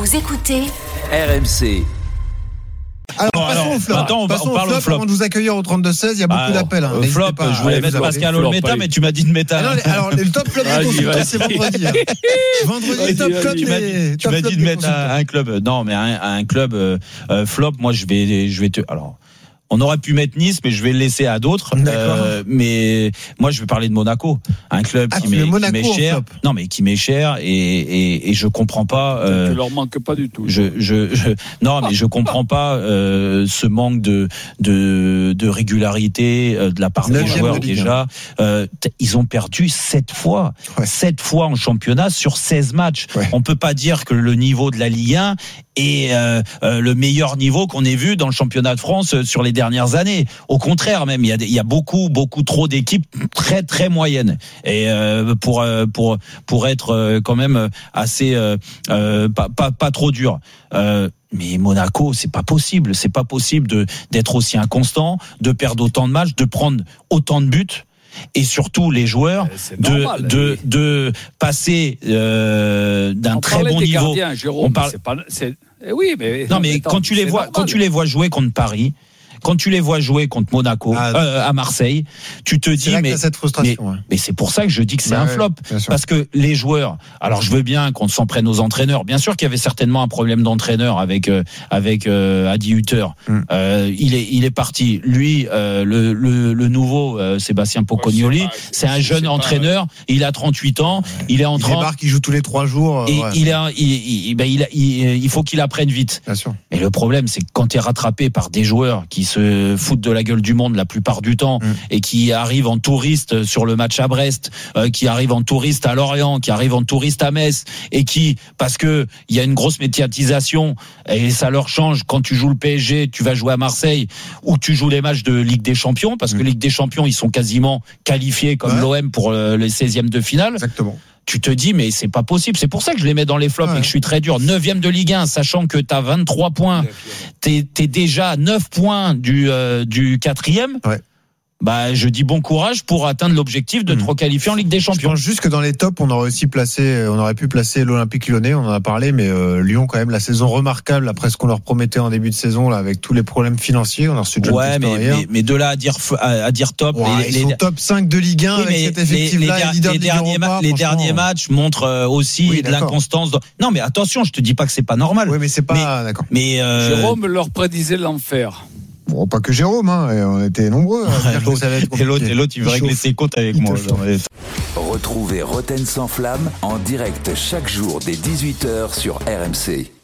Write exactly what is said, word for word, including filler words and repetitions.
Vous écoutez R M C. Alors, passons alors, au flop. attends, on, passons on parle au flop, au flop. avant de vous accueillir au trente-deux seize. Il y a beaucoup Ah, d'appels. Hein. euh, flop, pas, je voulais allez, mettre vous Pascal appelez. Olmeta, mais tu m'as dit de mettre Ah non, un. les- alors, le top club Vas-y, des vas-y. c'est vendredi. Hein. Vendredi, top club tu m'as des- dit, tu top m'as club dit de des mettre un, un club. Non, mais un, un club euh, euh, flop. Moi, je vais, je vais te. Alors. On aurait pu mettre Nice, mais je vais le laisser à d'autres. Euh, mais moi, je vais parler de Monaco, un club Ah, qui tu mets m'est, qui Monaco m'est en cher. flop. Non, mais qui m'est cher et, et, et je comprends pas. Euh, Tu leur manques pas du tout. je, je, je, non, mais je comprends pas euh, ce manque de de, de régularité euh, de la part des Neuvième joueurs de Ligue déjà. Euh, t- ils ont perdu sept fois, Ouais. sept fois en championnat sur seize matchs. Ouais. On peut pas dire que le niveau de la Ligue un est euh, euh, le meilleur niveau qu'on ait vu dans le championnat de France euh, sur les dernières années. Au contraire, même il y a des, il y a beaucoup beaucoup trop d'équipes très très moyennes et euh, pour euh, pour pour être euh, quand même assez euh, euh, pas pas pas trop dur. Euh, mais Monaco, c'est pas possible, c'est pas possible de d'être aussi inconstant, de perdre autant de matchs, de prendre autant de buts. Et surtout les joueurs C'est de normal, de oui. de passer euh, d'un On très parlait bon des niveau. gardiens, Jérôme, On parle- c'est pas, c'est, eh oui, mais Non, mais attends, quand tu les c'est vois, normal. quand tu les vois jouer contre Paris, quand tu les vois jouer contre Monaco, Ah, euh, à Marseille, tu te C'est dis là que mais t'as cette frustration. ouais. mais c'est pour ça que je dis que c'est Bah un ouais, flop. bien sûr. Parce que les joueurs, alors je veux bien qu'on s'en prenne aux entraîneurs. Bien sûr qu'il y avait certainement un problème d'entraîneur avec euh, avec euh, Adi Hutter. Mm. Euh, il est il est parti. Lui, euh, le, le le nouveau euh, Sébastien Pocognoli, Ouais, c'est pas- c'est un c'est- jeune c'est pas- entraîneur. Il a trente-huit ans. Il est en Il train. débarque, il joue tous les trois jours. Et ouais, il, a, il, il, ben il, a- il, il faut qu'il apprenne vite. Bien sûr. Et le problème, c'est que quand tu es rattrapé par des joueurs qui se foutent de la gueule du monde la plupart du temps Mm. et qui arrivent en touriste sur le match à Brest, euh, qui arrivent en touriste à Lorient, qui arrivent en touriste à Metz et qui, parce que il y a une grosse médiatisation et ça leur change quand tu joues le P S G, tu vas jouer à Marseille ou tu joues les matchs de Ligue des Champions parce que Mm. Ligue des Champions, ils sont quasiment qualifiés comme Ouais. l'O M pour euh, les seizièmes de finale. Exactement. Tu te dis mais c'est pas possible, c'est pour ça que je les mets dans les flops Ouais. et que je suis très dur. Neuvième de Ligue un, sachant que t'as vingt-trois points, t'es, t'es déjà à neuf points du euh, du quatrième. Ouais. Bah je dis bon courage pour atteindre l'objectif de Mmh. te requalifier en Ligue des Je Champions. pense juste que dans les tops, on aurait aussi placé, on aurait pu placer l'Olympique Lyonnais, on en a parlé, mais euh, Lyon quand même, la saison remarquable après ce qu'on leur promettait en début de saison, là, avec tous les problèmes financiers, on a reçu John Ouais, mais, Textor hier. mais mais de là à dire f- à, à dire top, Ouais, les, ils les- sont top cinq de Ligue un Oui, avec mais cet les, effectif-là, les, et leader les de Ligue derniers, Europa, ma- les franchement. derniers matchs montrent euh, aussi Oui, de d'accord. l'inconstance. dans- Non, mais attention, je te dis pas que c'est pas normal. Oui, mais c'est pas, d'accord. Mais euh, Jérôme leur prédisait l'enfer. Bon, pas que Jérôme, hein, et on était nombreux à dire que ça allait être et l'autre, compliqué. et l'autre, il veut Il régler chauffe. ses comptes avec Il moi. te chauffe. Retrouvez Roten sans flamme en direct chaque jour dès dix-huit heures sur R M C.